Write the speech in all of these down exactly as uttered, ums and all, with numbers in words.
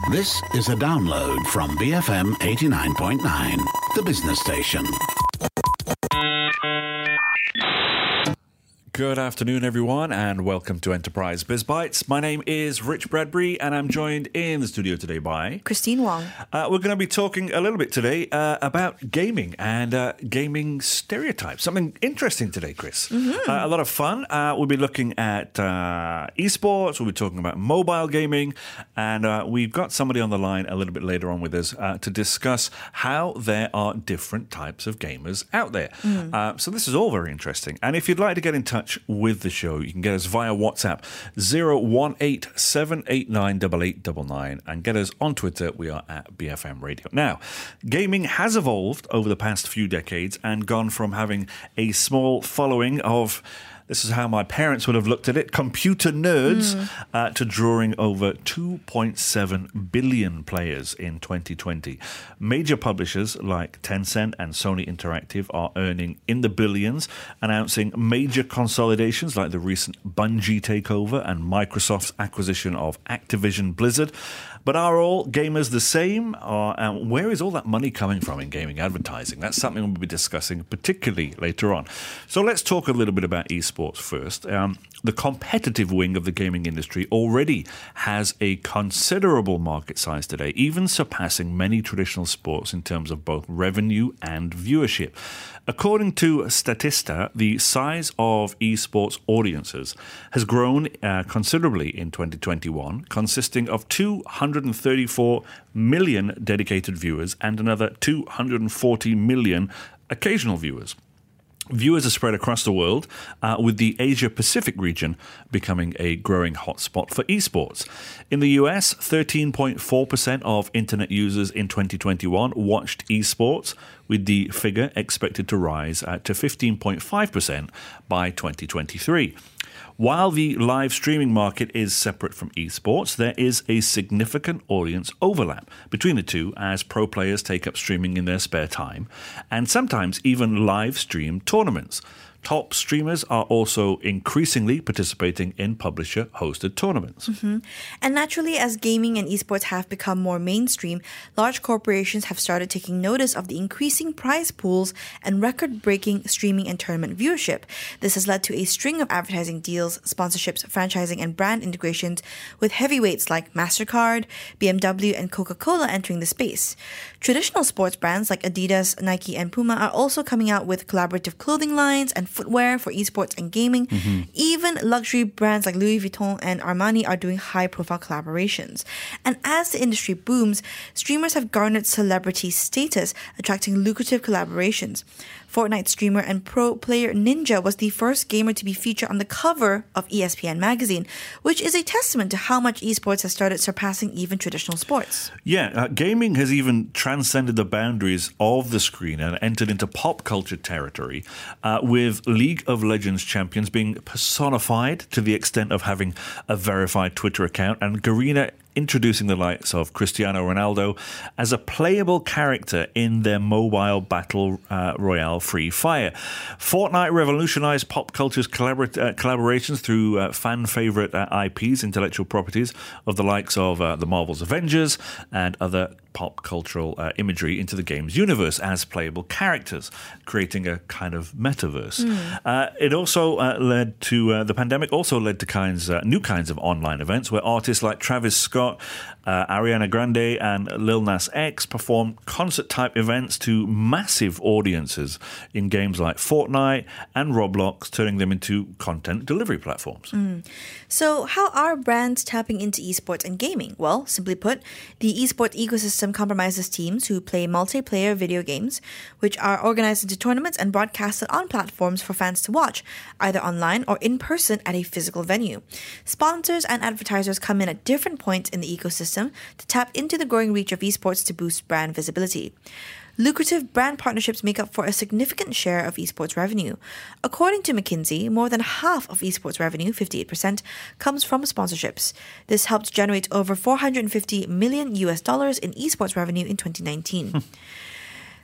This is a download from B F M eighty-nine point nine, the business station. Good afternoon, everyone, and welcome to Enterprise Biz Bites. My name is Rich Bradbury, and I'm joined in the studio today by Christine Wong. Uh, we're going to be talking a little bit today uh, about gaming and uh, gaming stereotypes. Something interesting today, Chris. Mm-hmm. Uh, a lot of fun. Uh, we'll be looking at uh, esports. We'll be talking about mobile gaming, and uh, we've got somebody on the line a little bit later on with us uh, to discuss how there are different types of gamers out there. Mm. Uh, so this is all very interesting. And if you'd like to get in touch with the show, you can get us via WhatsApp zero one eight seven eight nine eight eight nine nine and get us on Twitter. We are at B F M Radio. Now, gaming has evolved over the past few decades and gone from having a small following of, this is how my parents would have looked at it, computer nerds, mm. uh, to drawing over two point seven billion players in twenty twenty. Major publishers like Tencent and Sony Interactive are earning in the billions, announcing major consolidations like the recent Bungie takeover and Microsoft's acquisition of Activision Blizzard. But are all gamers the same? Or, um, where is all that money coming from in gaming advertising? That's something we'll be discussing particularly later on. So let's talk a little bit about esports first. Um, the competitive wing of the gaming industry already has a considerable market size today, even surpassing many traditional sports in terms of both revenue and viewership. According to Statista, the size of esports audiences has grown uh, considerably in twenty twenty-one, consisting of two hundred thirty-four million dedicated viewers and another two hundred forty million occasional viewers. Viewers are spread across the world, uh, with the Asia-Pacific region becoming a growing hotspot for esports. In the U S, thirteen point four percent of internet users in twenty twenty-one watched esports, with the figure expected to rise uh, to fifteen point five percent by twenty twenty-three. While the live streaming market is separate from esports, there is a significant audience overlap between the two as pro players take up streaming in their spare time, and sometimes even live stream tournaments. Top streamers are also increasingly participating in publisher-hosted tournaments. Mm-hmm. And naturally, as gaming and esports have become more mainstream, large corporations have started taking notice of the increasing prize pools and record-breaking streaming and tournament viewership. This has led to a string of advertising deals, sponsorships, franchising, and brand integrations with heavyweights like MasterCard, B M W, and Coca-Cola entering the space. Traditional sports brands like Adidas, Nike, and Puma are also coming out with collaborative clothing lines and footwear for esports and gaming. Mm-hmm. Even luxury brands like Louis Vuitton and Armani are doing high-profile collaborations. And as the industry booms, streamers have garnered celebrity status, attracting lucrative collaborations. Fortnite streamer and pro player Ninja was the first gamer to be featured on the cover of E S P N magazine, which is a testament to how much esports has started surpassing even traditional sports. Yeah, uh, gaming has even transcended the boundaries of the screen and entered into pop culture territory, uh, with League of Legends champions being personified to the extent of having a verified Twitter account, and Garena introducing the likes of Cristiano Ronaldo as a playable character in their mobile battle uh, royale Free Fire. Fortnite revolutionized pop culture's collabor- uh, collaborations through uh, fan-favorite uh, I Ps, intellectual properties, of the likes of uh, the Marvel's Avengers and other pop cultural uh, imagery into the game's universe as playable characters, creating a kind of metaverse. Mm. Uh, it also uh, led to, uh, the pandemic also led to kinds, uh, new kinds of online events where artists like Travis Scott, uh, Ariana Grande, and Lil Nas X perform concert-type events to massive audiences in games like Fortnite and Roblox, turning them into content delivery platforms. Mm. So how are brands tapping into esports and gaming? Well, simply put, the esports ecosystem compromises teams who play multiplayer video games, which are organized into tournaments and broadcasted on platforms for fans to watch, either online or in person at a physical venue. Sponsors and advertisers come in at different points in the ecosystem to tap into the growing reach of esports to boost brand visibility. Lucrative brand partnerships make up for a significant share of esports revenue. According to McKinsey, more than half of esports revenue, fifty-eight percent, comes from sponsorships. This helped generate over four hundred fifty million U S dollars in esports revenue in twenty nineteen.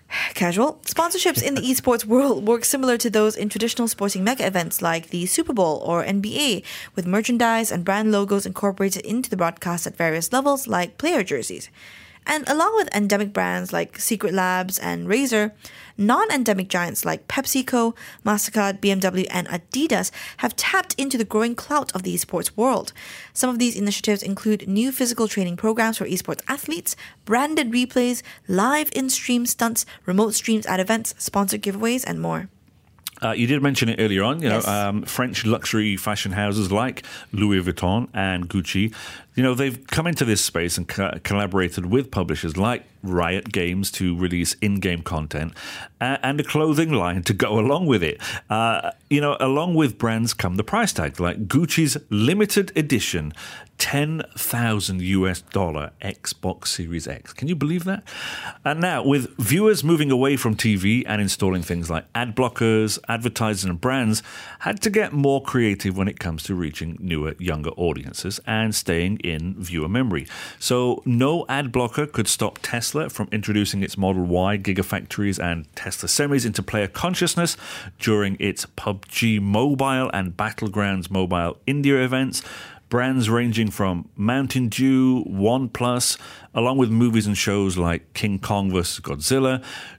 Casual. Sponsorships in the esports world work similar to those in traditional sporting mega events like the Super Bowl or N B A, with merchandise and brand logos incorporated into the broadcast at various levels like player jerseys. And along with endemic brands like Secret Labs and Razer, non-endemic giants like PepsiCo, MasterCard, B M W, and Adidas have tapped into the growing clout of the esports world. Some of these initiatives include new physical training programs for esports athletes, branded replays, live in-stream stunts, remote streams at events, sponsored giveaways, and more. Uh, you did mention it earlier on, you Yes. know, um, French luxury fashion houses like Louis Vuitton and Gucci, you know, they've come into this space and co- collaborated with publishers like Riot Games to release in-game content uh, and a clothing line to go along with it. Uh, you know, along with brands come the price tag, like Gucci's limited edition ten thousand U S dollar Xbox Series X. Can you believe that? And now, with viewers moving away from T V and installing things like ad blockers, advertisers and brands had to get more creative when it comes to reaching newer, younger audiences and staying in viewer memory. So no ad blocker could stop Tesla from introducing its Model Y Gigafactories and Tesla semis into player consciousness during its P U B G Mobile and Battlegrounds Mobile India events. Brands ranging from Mountain Dew, OnePlus, along with movies and shows like King Kong versus Godzilla,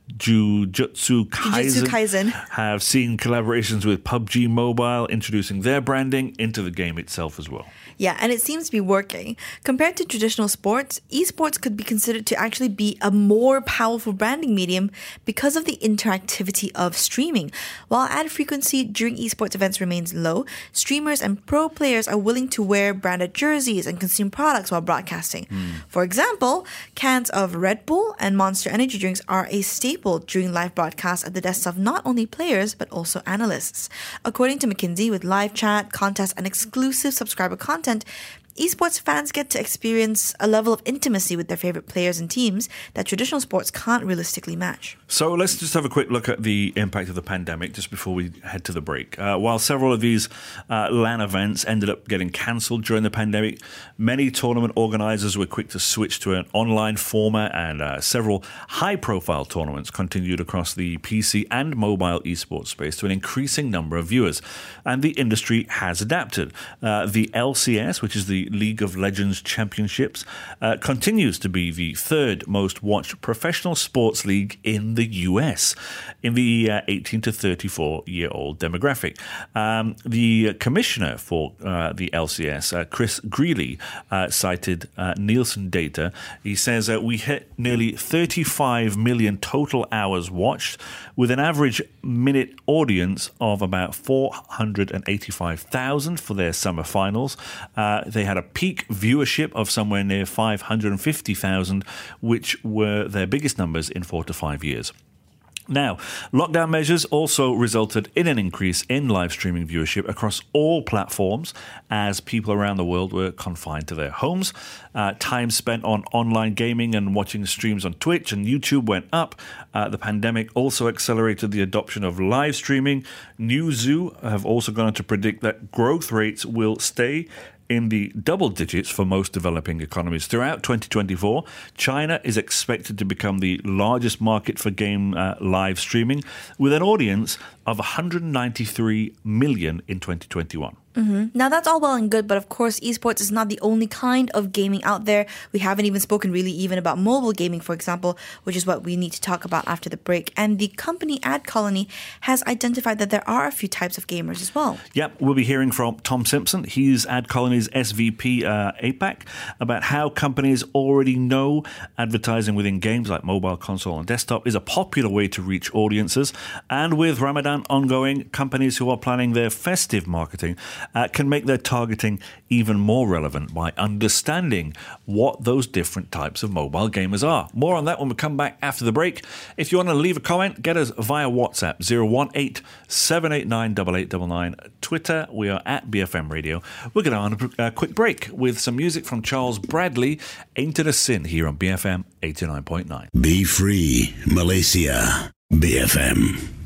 Jujutsu Kaisen, Jujutsu Kaisen. have seen collaborations with P U B G Mobile, introducing their branding into the game itself as well. Yeah, and it seems to be working. Compared to traditional sports, esports could be considered to actually be a more powerful branding medium because of the interactivity of streaming. While ad frequency during esports events remains low, streamers and pro players are willing to wear branded jerseys and consume products while broadcasting. Mm. For example, cans of Red Bull and Monster energy drinks are a staple during live broadcasts at the desks of not only players but also analysts. According to McKinsey, with live chat, contests, and exclusive subscriber content, esports fans get to experience a level of intimacy with their favorite players and teams that traditional sports can't realistically match. So let's just have a quick look at the impact of the pandemic just before we head to the break. Uh, while several of these uh, LAN events ended up getting cancelled during the pandemic, many tournament organisers were quick to switch to an online format, and uh, several high-profile tournaments continued across the P C and mobile esports space to an increasing number of viewers. And the industry has adapted. Uh, the L C S, which is the League of Legends Championships, uh, continues to be the third most watched professional sports league in the U S in the uh, eighteen to thirty-four year old demographic. Um, the commissioner for uh, the L C S, uh, Chris Greeley, uh, cited uh, Nielsen data. He says that we hit nearly thirty-five million total hours watched, with an average minute audience of about four hundred eighty-five thousand for their summer finals. Uh, they had a peak viewership of somewhere near five hundred fifty thousand, which were their biggest numbers in four to five years. Now, lockdown measures also resulted in an increase in live streaming viewership across all platforms as people around the world were confined to their homes. Uh, time spent on online gaming and watching streams on Twitch and YouTube went up. Uh, the pandemic also accelerated the adoption of live streaming. Newzoo have also gone on to predict that growth rates will stay in the double digits for most developing economies throughout twenty twenty-four. China is expected to become the largest market for game uh, live streaming, with an audience of one hundred ninety-three million in twenty twenty-one. Mm-hmm. Now, that's all well and good, but of course, esports is not the only kind of gaming out there. We haven't even spoken really even about mobile gaming, for example, which is what we need to talk about after the break. And the company AdColony has identified that there are a few types of gamers as well. Yep, we'll be hearing from Tom Simpson. He's AdColony's S V P uh, APAC, about how companies already know advertising within games like mobile, console, and desktop is a popular way to reach audiences. And with Ramadan ongoing, companies who are planning their festive marketing Uh, can make their targeting even more relevant by understanding what those different types of mobile gamers are. More on that when we come back after the break. If you want to leave a comment, get us via WhatsApp zero one eight, seven eight nine, eight eight nine nine. Twitter, we are at B F M Radio. We're going on a quick break with some music from Charles Bradley, Ain't It a Sin, here on B F M eighty-nine point nine. Be free, Malaysia. B F M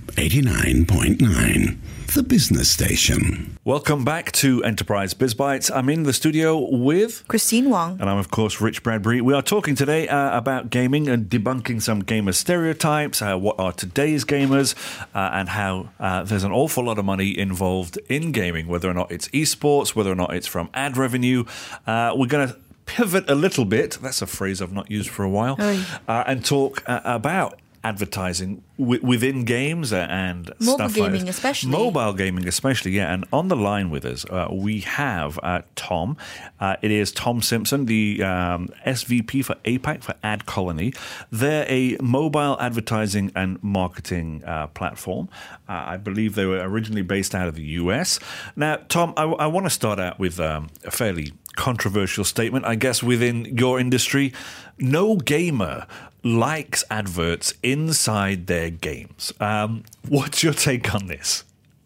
eighty-nine point nine, the business station. Welcome back to Enterprise Biz Bites. I'm in the studio with Christine Wong. And I'm, of course, Rich Bradbury. We are talking today uh, about gaming and debunking some gamer stereotypes, uh, what are today's gamers, uh, and how uh, there's an awful lot of money involved in gaming, whether or not it's esports, whether or not it's from ad revenue. Uh, we're going to pivot a little bit, that's a phrase I've not used for a while, uh, and talk uh, about advertising w- within games and mobile stuff gaming like this. especially Mobile gaming especially, yeah. And on the line with us, uh, we have uh, Tom. Uh, it is Tom Simpson, the um, S V P for APAC for Ad Colony. They're a mobile advertising and marketing uh, platform. Uh, I believe they were originally based out of the U S. Now, Tom, I, I want to start out with um, a fairly controversial statement, I guess, within your industry. No gamer likes adverts inside their games. Um, what's your take on this?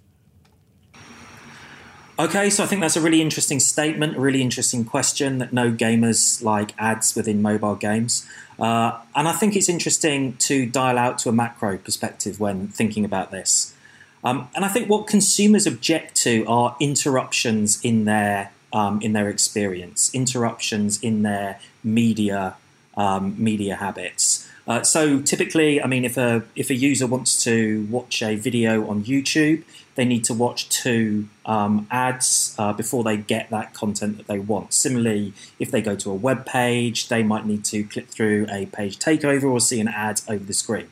Okay, so I think that's a really interesting statement, a really interesting question, that no gamers like ads within mobile games. Uh, and I think it's interesting to dial out to a macro perspective when thinking about this. Um, and I think what consumers object to are interruptions in their um, in their experience, interruptions in their media um, media habits. Uh, so typically, I mean, if a if a user wants to watch a video on YouTube, they need to watch two um, ads uh, before they get that content that they want. Similarly, if they go to a web page, they might need to click through a page takeover or see an ad over the screen.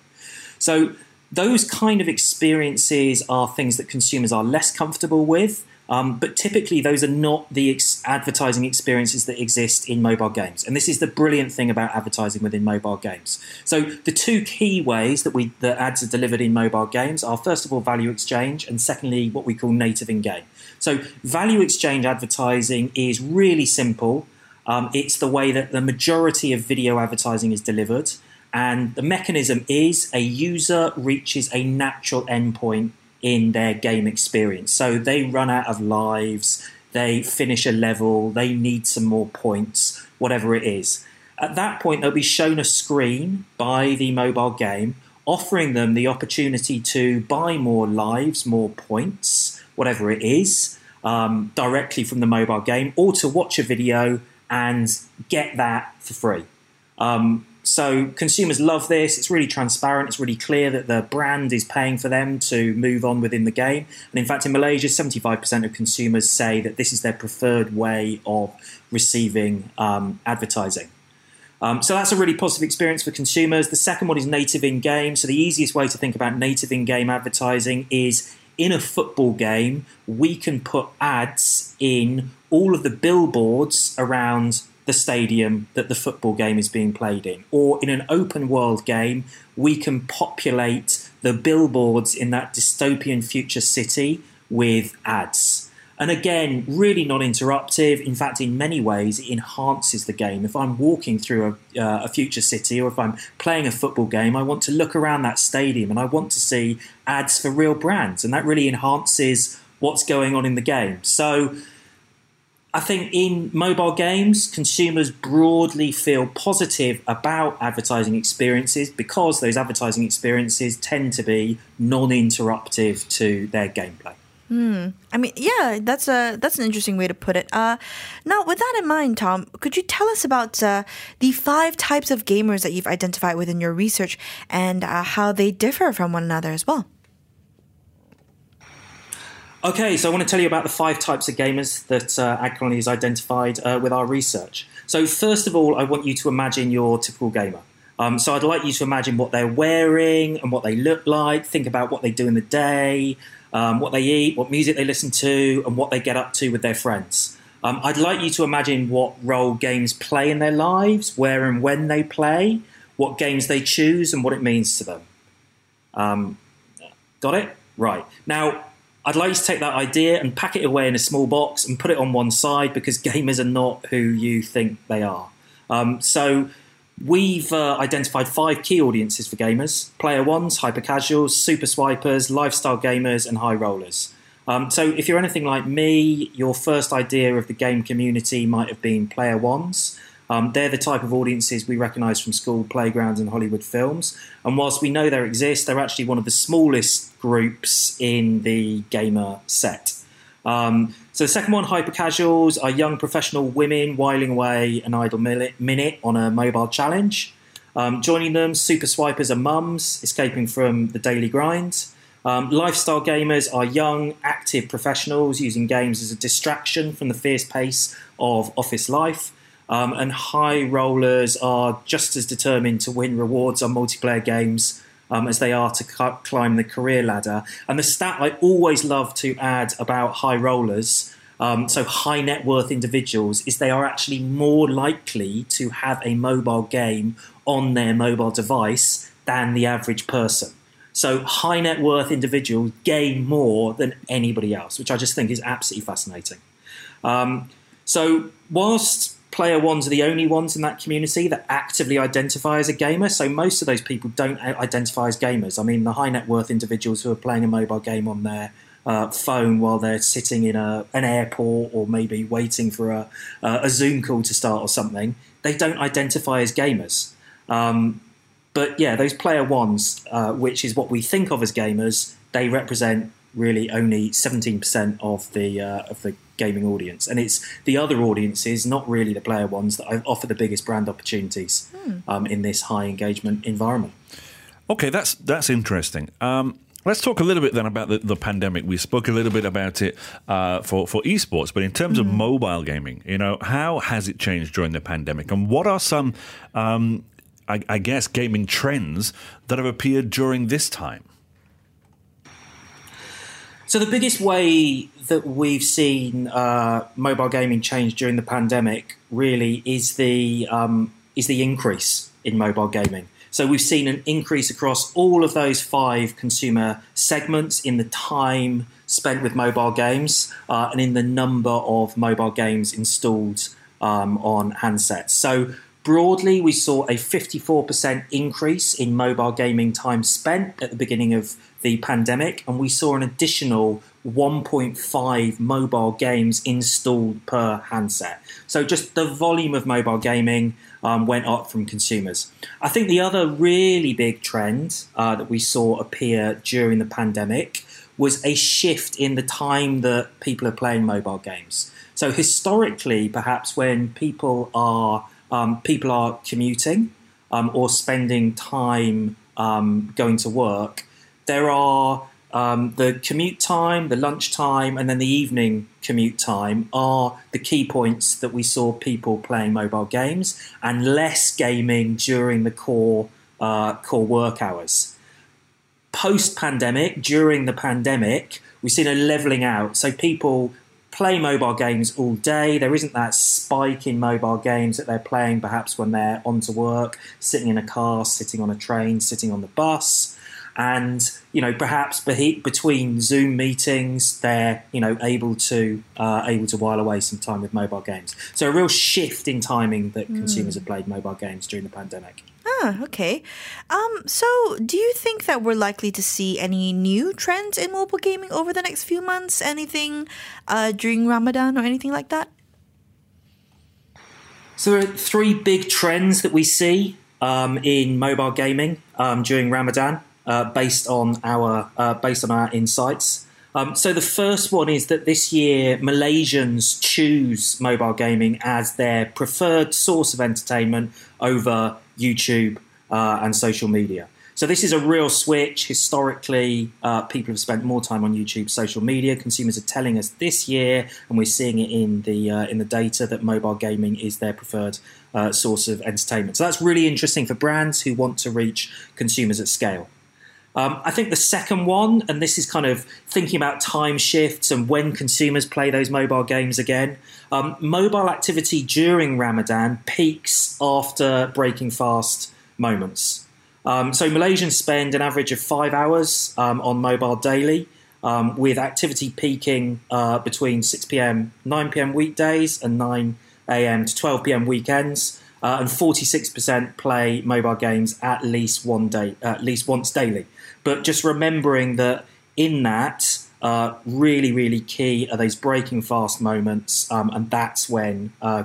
So those kind of experiences are things that consumers are less comfortable with. Um, but typically, those are not the ex- advertising experiences that exist in mobile games. And this is the brilliant thing about advertising within mobile games. So the two key ways that we the ads are delivered in mobile games are, first of all, value exchange, and secondly, what we call native in-game. So value exchange advertising is really simple. Um, it's the way that the majority of video advertising is delivered. And the mechanism is a user reaches a natural endpoint in their game experience. So they run out of lives, they finish a level, they need some more points, whatever it is. At that point, they'll be shown a screen by the mobile game, offering them the opportunity to buy more lives, more points, whatever it is, um, directly from the mobile game, or to watch a video and get that for free. Um, So consumers love this. It's really transparent. It's really clear that the brand is paying for them to move on within the game. And in fact, in Malaysia, seventy-five percent of consumers say that this is their preferred way of receiving um, advertising. Um, so that's a really positive experience for consumers. The second one is native in-game. So the easiest way to think about native in-game advertising is in a football game, we can put ads in all of the billboards around the stadium that the football game is being played in. Or in an open world game, we can populate the billboards in that dystopian future city with ads. And again, really non-interruptive. In fact, in many ways, it enhances the game. If I'm walking through a, uh, a future city, or if I'm playing a football game, I want to look around that stadium and I want to see ads for real brands. And that really enhances what's going on in the game. So I think in mobile games, consumers broadly feel positive about advertising experiences because those advertising experiences tend to be non-interruptive to their gameplay. Hmm. I mean, yeah, that's a that's an interesting way to put it. Uh, now, with that in mind, Tom, could you tell us about uh, the five types of gamers that you've identified within your research and uh, how they differ from one another as well? Okay, so I want to tell you about the five types of gamers that uh, Ad Colony has identified uh, with our research. So first of all, I want you to imagine your typical gamer. Um, so I'd like you to imagine what they're wearing and what they look like. Think about what they do in the day, um, what they eat, what music they listen to, and what they get up to with their friends. Um, I'd like you to imagine what role games play in their lives, where and when they play, what games they choose, and what it means to them. Um, got it? Right. Now, I'd like you to take that idea and pack it away in a small box and put it on one side because gamers are not who you think they are. Um, so we've uh, identified five key audiences for gamers: player ones, hyper casuals, super swipers, lifestyle gamers, and high rollers. Um, so if you're anything like me, your first idea of the game community might have been player ones. Um, they're the type of audiences we recognise from school playgrounds and Hollywood films. And whilst we know they exist, they're actually one of the smallest groups in the gamer set. Um, so the second one, hyper-casuals, are young professional women whiling away an idle minute on a mobile challenge. Um, joining them, super swipers are mums, escaping from the daily grind. Um, lifestyle gamers are young, active professionals using games as a distraction from the fierce pace of office life. Um, and high rollers are just as determined to win rewards on multiplayer games um, as they are to c- climb the career ladder. And the stat I always love to add about high rollers, um, so high net worth individuals, is they are actually more likely to have a mobile game on their mobile device than the average person. So high net worth individuals game more than anybody else, which I just think is absolutely fascinating. Um, so whilst player ones are the only ones in that community that actively identify as a gamer, so most of those people don't identify as gamers. I mean, the high net worth individuals who are playing a mobile game on their uh, phone while they're sitting in a, an airport or maybe waiting for a, a Zoom call to start or something, they don't identify as gamers. Um, But yeah, those player ones, uh, which is what we think of as gamers, they represent really only seventeen percent of the uh, of the gaming audience, and it's the other audiences, not really the player ones, that offer the biggest brand opportunities hmm. um, in this high engagement environment. Okay, that's that's interesting. Um, let's talk a little bit then about the, the pandemic. We spoke a little bit about it uh, for for esports, but in terms mm. of mobile gaming, you know, how has it changed during the pandemic, and what are some um, I, I guess, gaming trends that have appeared during this time? So the biggest way that we've seen uh, mobile gaming change during the pandemic really is the um, is the increase in mobile gaming. So we've seen an increase across all of those five consumer segments in the time spent with mobile games uh, and in the number of mobile games installed um, on handsets. So broadly, we saw a fifty-four percent increase in mobile gaming time spent at the beginning of the pandemic, and we saw an additional one point five mobile games installed per handset. So just the volume of mobile gaming um, went up from consumers. I think the other really big trend uh, that we saw appear during the pandemic was a shift in the time that people are playing mobile games. So historically, perhaps when people are Um, people are commuting um, or spending time um, going to work, there are um, the commute time, the lunch time, and then the evening commute time are the key points that we saw people playing mobile games, and less gaming during the core uh, core work hours. Post-pandemic, during the pandemic, we've seen a levelling out. So people play mobile games all day. There isn't that spike in mobile games that they're playing perhaps when they're on to work, sitting in a car, sitting on a train, sitting on the bus. And, you know, perhaps be- between Zoom meetings, they're, you know, able to uh, able to while away some time with mobile games. So a real shift in timing that mm. consumers have played mobile games during the pandemic. Ah, okay. Um, so do you think that we're likely to see any new trends in mobile gaming over the next few months? Anything uh, during Ramadan or anything like that? So there are three big trends that we see um, in mobile gaming um, during Ramadan, uh, based on our uh, based on our insights. Um, so the first one is that this year Malaysians choose mobile gaming as their preferred source of entertainment over YouTube uh, and social media. So this is a real switch. Historically, uh, people have spent more time on YouTube, social media. Consumers are telling us this year, and we're seeing it in the uh, in the data, that mobile gaming is their preferred uh, source of entertainment. So that's really interesting for brands who want to reach consumers at scale. Um, I think the second one, and this is kind of thinking about time shifts and when consumers play those mobile games again, um, mobile activity during Ramadan peaks after breaking fast moments. Um, so Malaysians spend an average of five hours um, on mobile daily, um, with activity peaking uh, between six p.m, nine p.m. weekdays and nine a.m. to twelve p.m. weekends. Uh, and forty-six percent play mobile games at least one day, at least once daily. But just remembering that in that, uh, really, really key are those breaking fast moments, um, and that's when uh,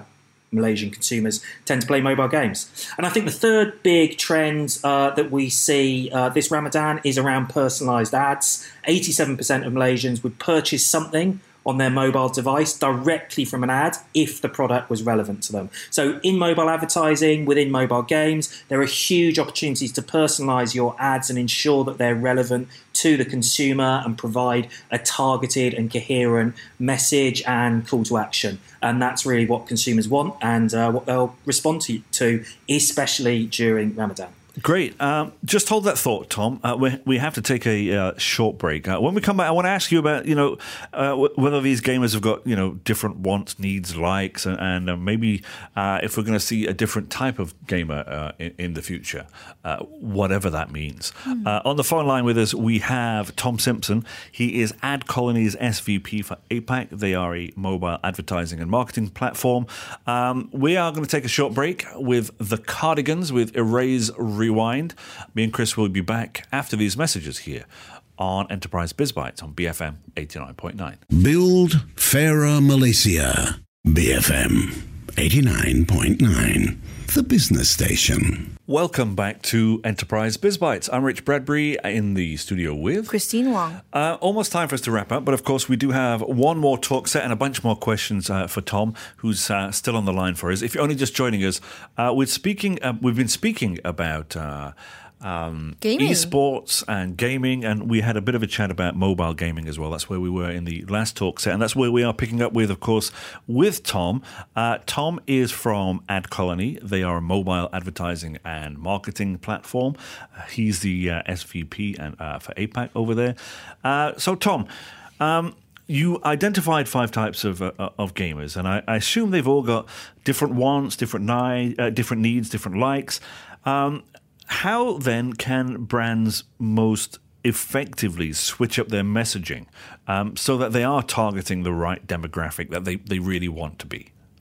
Malaysian consumers tend to play mobile games. And I think the third big trend uh, that we see uh, this Ramadan is around personalised ads. eighty-seven percent of Malaysians would purchase something on their mobile device directly from an ad if the product was relevant to them. So in mobile advertising, within mobile games, there are huge opportunities to personalise your ads and ensure that they're relevant to the consumer and provide a targeted and coherent message and call to action. And that's really what consumers want and uh, what they'll respond to, to, especially during Ramadan. Great. Um, just hold that thought, Tom. Uh, we we have to take a uh, short break. Uh, when we come back, I want to ask you about, you know, uh, w- whether these gamers have got, you know, different wants, needs, likes, and, and uh, maybe uh, if we're going to see a different type of gamer uh, in, in the future, uh, whatever that means. Mm. Uh, on the phone line with us, we have Tom Simpson. He is Ad Colony's S V P for APAC. They are a mobile advertising and marketing platform. Um, we are going to take a short break with The Cardigans with Erase Rewind. Me and Chris will be back after these messages here on Enterprise BizBytes on B F M eighty-nine point nine. Build fairer Malaysia. B F M eighty-nine point nine, the business station. Welcome back to Enterprise BizBytes. I'm Rich Bradbury in the studio with Christine Wong. Uh, almost time for us to wrap up, but of course we do have one more talk set and a bunch more questions uh, for Tom, who's uh, still on the line for us. If you're only just joining us, uh, we're speaking. Uh, we've been speaking about Uh, Um, gaming. esports and gaming, and we had a bit of a chat about mobile gaming as well. That's where we were in the last talk set, and that's where we are picking up with, of course, with Tom. Uh, Tom is from Ad Colony. They are a mobile advertising and marketing platform. Uh, he's the uh, S V P and uh, for APAC over there. Uh, so, Tom, um, you identified five types of uh, of gamers, and I, I assume they've all got different wants, different ni- uh, different needs, different likes. Um, How then can brands most effectively switch up their messaging um, so that they are targeting the right demographic that they, they really want to be?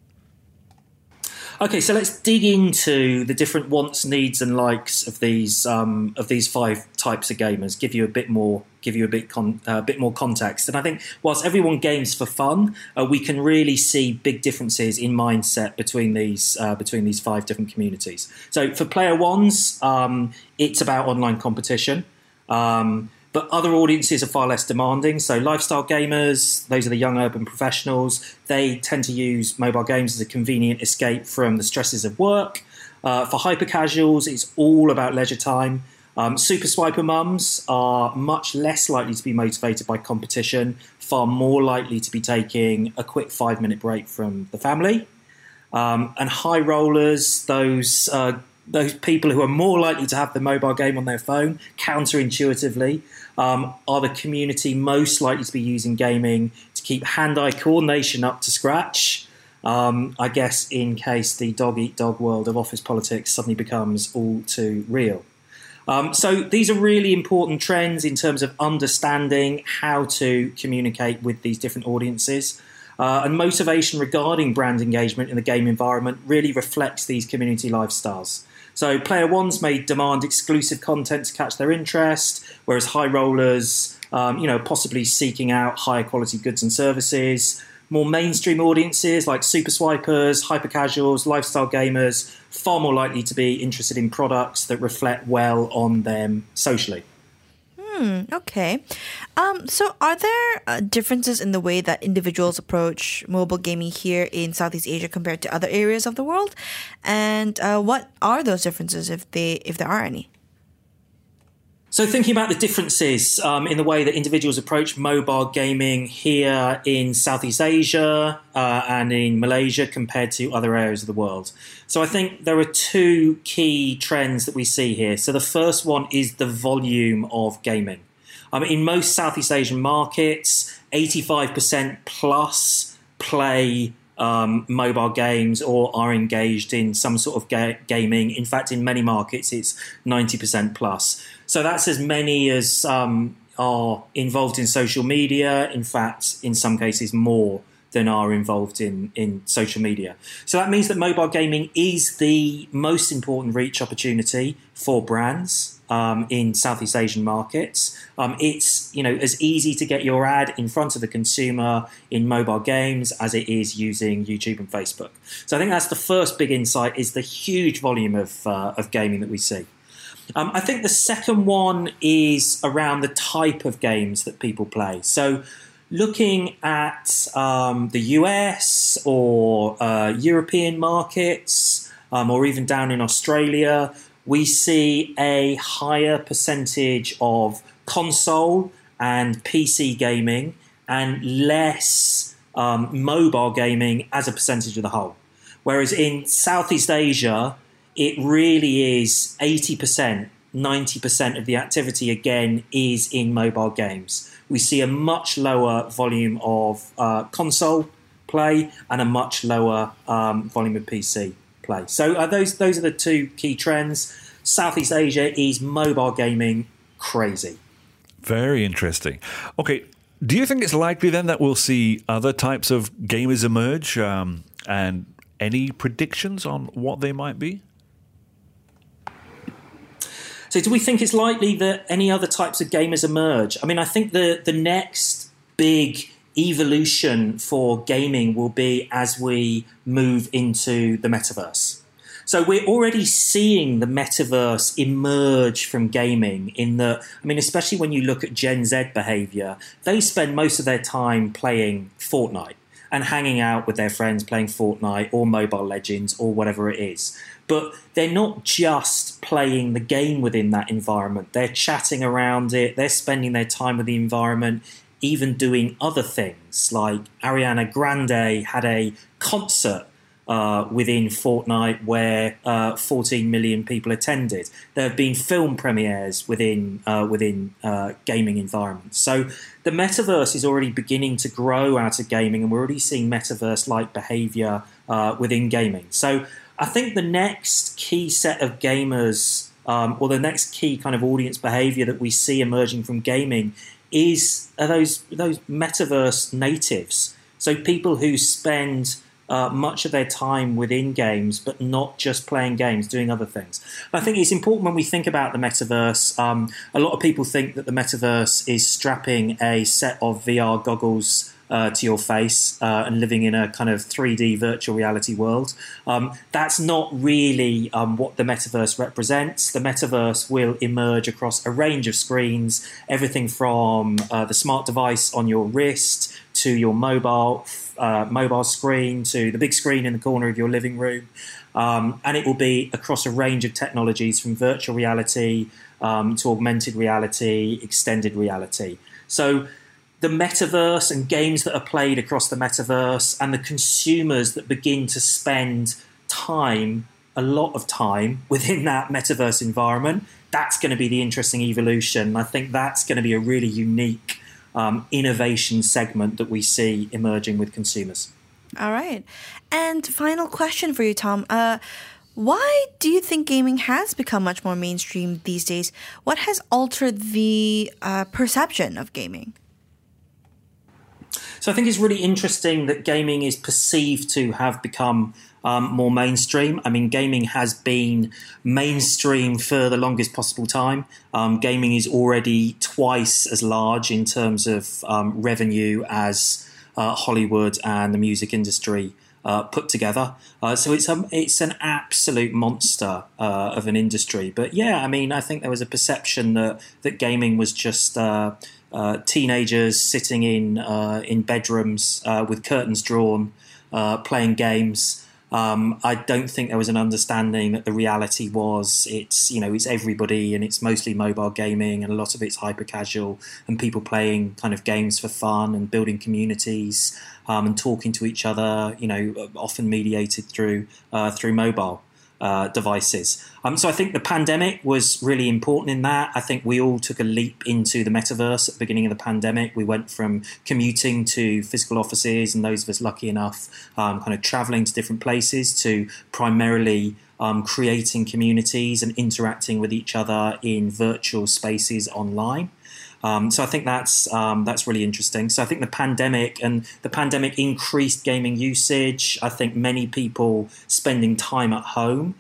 Okay, so let's dig into the different wants, needs, and likes of these um, of these five types of gamers. Give you a bit more, give you a bit con- uh, bit more context. And I think whilst everyone games for fun, uh, we can really see big differences in mindset between these uh, between these five different communities. So for player ones, um, it's about online competition. Um, But other audiences are far less demanding. So lifestyle gamers, those are the young urban professionals, they tend to use mobile games as a convenient escape from the stresses of work. Uh, for hyper casuals, it's all about leisure time. Um, super swiper mums are much less likely to be motivated by competition, far more likely to be taking a quick five-minute break from the family. Um, and high rollers, those uh, those people who are more likely to have the mobile game on their phone, counterintuitively, um, are the community most likely to be using gaming to keep hand-eye coordination up to scratch. Um, I guess in case the dog-eat-dog world of office politics suddenly becomes all too real. Um, so these are really important trends in terms of understanding how to communicate with these different audiences. Uh, and motivation regarding brand engagement in the game environment really reflects these community lifestyles. So player ones may demand exclusive content to catch their interest, whereas high rollers, um, you know, possibly seeking out higher quality goods and services. More mainstream audiences like super swipers, hyper casuals, lifestyle gamers, far more likely to be interested in products that reflect well on them socially. Hmm, okay. Um, so are there uh, differences in the way that individuals approach mobile gaming here in Southeast Asia compared to other areas of the world? And uh, what are those differences, if they if there are any? So thinking about the differences um, in the way that individuals approach mobile gaming here in Southeast Asia uh, and in Malaysia compared to other areas of the world. So I think there are two key trends that we see here. So the first one is the volume of gaming. Um, in most Southeast Asian markets, eighty-five percent plus play Um, mobile games or are engaged in some sort of ga- gaming. In fact, in many markets, it's ninety percent plus. So that's as many as um, are involved in social media. In fact, in some cases, more than are involved in, in social media. So that means that mobile gaming is the most important reach opportunity for brands um, in Southeast Asian markets. Um, it's, you know, as easy to get your ad in front of the consumer in mobile games as it is using YouTube and Facebook. So I think that's the first big insight, is the huge volume of uh, of gaming that we see. Um, I think the second one is around the type of games that people play. So looking at um, the U S or uh, European markets, um, or even down in Australia, we see a higher percentage of console and P C gaming and less um, mobile gaming as a percentage of the whole. Whereas in Southeast Asia, it really is eighty percent, ninety percent of the activity, again, is in mobile games. We see a much lower volume of uh, console play and a much lower um, volume of P C play. So uh, those those are the two key trends. Southeast Asia is mobile gaming crazy. Very interesting. Okay, do you think it's likely then that we'll see other types of gamers emerge, um, and any predictions on what they might be? So do we think it's likely that any other types of gamers emerge? I mean, I think the, the next big evolution for gaming will be as we move into the metaverse. So we're already seeing the metaverse emerge from gaming in the, I mean, especially when you look at Gen Z behavior, they spend most of their time playing Fortnite and hanging out with their friends playing Fortnite or Mobile Legends or whatever it is. But they're not just playing the game within that environment. They're chatting around it. They're spending their time with the environment, even doing other things. Like Ariana Grande had a concert uh, within Fortnite where uh, fourteen million people attended. There have been film premieres within uh, within uh, gaming environments. So the metaverse is already beginning to grow out of gaming, and we're already seeing metaverse-like behavior uh, within gaming. So I think the next key set of gamers, um, or the next key kind of audience behavior that we see emerging from gaming is are those those metaverse natives. So people who spend uh, much of their time within games, but not just playing games, doing other things. I think it's important when we think about the metaverse. Um, a lot of people think that the metaverse is strapping a set of V R goggles Uh, to your face uh, and living in a kind of three D virtual reality world. Um, that's not really um, what the metaverse represents. The metaverse will emerge across a range of screens, everything from uh, the smart device on your wrist to your mobile uh, mobile screen to the big screen in the corner of your living room. Um, and it will be across a range of technologies, from virtual reality um, to augmented reality, extended reality. So the metaverse and games that are played across the metaverse and the consumers that begin to spend time, a lot of time within that metaverse environment, that's going to be the interesting evolution. I think that's going to be a really unique um, innovation segment that we see emerging with consumers. All right. And final question for you, Tom. Uh, why do you think gaming has become much more mainstream these days? What has altered the uh, perception of gaming? So I think it's really interesting that gaming is perceived to have become um, more mainstream. I mean, gaming has been mainstream for the longest possible time. Um, gaming is already twice as large in terms of um, revenue as uh, Hollywood and the music industry uh, put together. Uh, so it's, um, it's an absolute monster uh, of an industry. But yeah, I mean, I think there was a perception that, that gaming was just Uh, Uh, teenagers sitting in uh, in bedrooms uh, with curtains drawn, uh, playing games. Um, I don't think there was an understanding that the reality was it's you know it's everybody, and it's mostly mobile gaming, and a lot of it's hyper casual, and people playing kind of games for fun and building communities um, and talking to each other. You know, often mediated through uh, through mobile Uh, devices. Um, so I think the pandemic was really important in that. I think we all took a leap into the metaverse at the beginning of the pandemic. We went from commuting to physical offices, and those of us lucky enough um, kind of traveling to different places, to primarily um, creating communities and interacting with each other in virtual spaces online. Um, so I think that's um, that's really interesting. So I think the pandemic and the pandemic increased gaming usage. I think many people spending time at home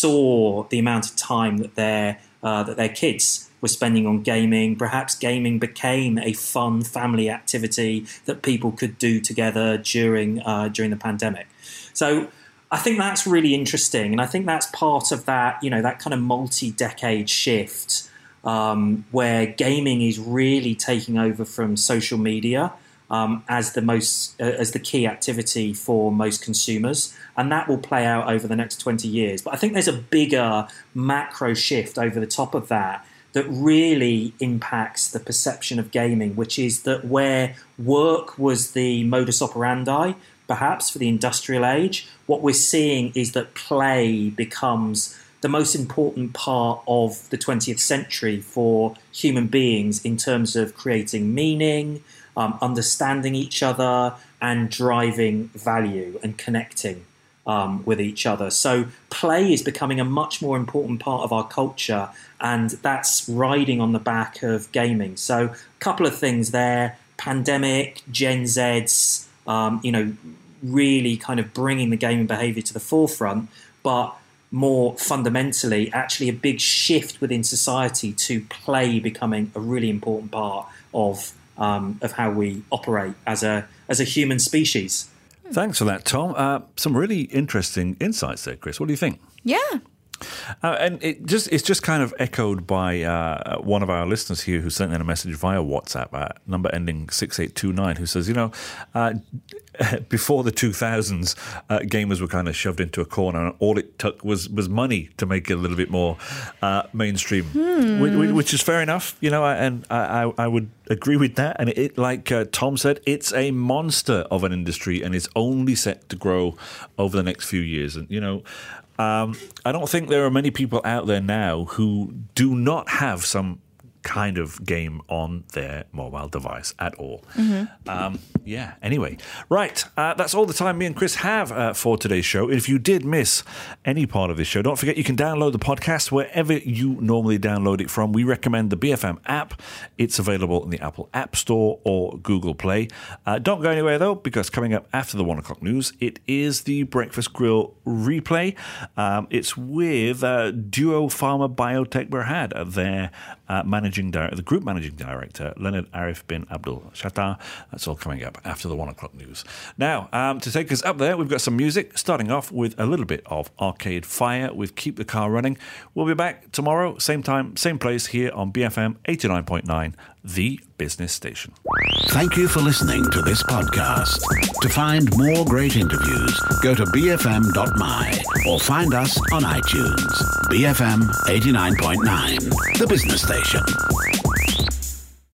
saw the amount of time that their uh, that their kids were spending on gaming. Perhaps gaming became a fun family activity that people could do together during uh, during the pandemic. So I think that's really interesting, and I think that's part of that, you know, that kind of multi-decade shift um, where gaming is really taking over from social media um, as the most uh, as the key activity for most consumers, and that will play out over the next twenty years. But I think there's a bigger macro shift over the top of that that really impacts the perception of gaming, which is that where work was the modus operandi, perhaps for the industrial age, what we're seeing is that play becomes the most important part of the twentieth century for human beings in terms of creating meaning, um, understanding each other, and driving value and connecting um, with each other. So play is becoming a much more important part of our culture, and that's riding on the back of gaming. So a couple of things there: pandemic, Gen Zs, Um, you know, really kind of bringing the gaming behaviour to the forefront, but more fundamentally, actually a big shift within society to play becoming a really important part of um, of how we operate as a as a human species. Thanks for that, Tom. Uh, some really interesting insights there, Chris. What do you think? Yeah. Uh, and it just it's just kind of echoed by uh, one of our listeners here who sent in a message via WhatsApp, uh, number ending six eight two nine, who says, you know, uh, before the two thousands, uh, gamers were kind of shoved into a corner, and all it took was, was money to make it a little bit more uh, mainstream, hmm. which, which is fair enough, you know, and I, I, I would agree with that. And it, like uh, Tom said, it's a monster of an industry, and it's only set to grow over the next few years. And, you know, Um, I don't think there are many people out there now who do not have some kind of game on their mobile device at all. Mm-hmm. Um, yeah, anyway. Right, uh, that's all the time me and Chris have uh, for today's show. If you did miss any part of this show, don't forget you can download the podcast wherever you normally download it from. We recommend the B F M app. It's available in the Apple App Store or Google Play. Uh, don't go anywhere, though, because coming up after the one o'clock news, it is the Breakfast Grill replay. Um, it's with uh, Duo Pharma Biotech Berhad, uh, their uh, managing director, the group managing director, Leonard Arif bin Abdul Shatta. That's all coming up after the one o'clock news. Now, um, to take us up there, we've got some music, starting off with a little bit of Arcade Fire with Keep the Car Running. We'll be back tomorrow, same time, same place, here on B F M eighty-nine point nine, the business station. Thank you for listening to this podcast. To find more great interviews, go to b f m dot m y or find us on iTunes. B F M eighty-nine point nine, the business station.